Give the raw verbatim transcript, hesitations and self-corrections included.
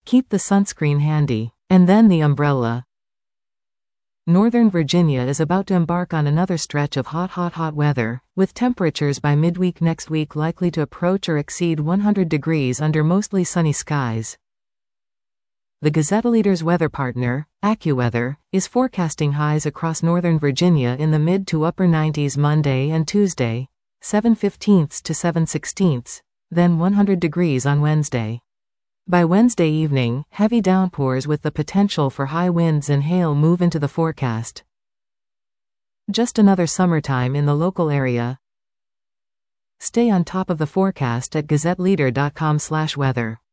Keep the sunscreen handy. And then the umbrella. Northern Virginia is about to embark on another stretch of hot hot hot weather, with temperatures by midweek next week likely to approach or exceed one hundred degrees under mostly sunny skies. The Gazette Leader's weather partner, AccuWeather, is forecasting highs across Northern Virginia in the mid to upper nineties Monday and Tuesday, seven fifteenths to seven sixteenths, then one hundred degrees on Wednesday. By Wednesday evening, heavy downpours with the potential for high winds and hail move into the forecast. Just another summertime in the local area. Stay on top of the forecast at gazette leader dot com slash weather.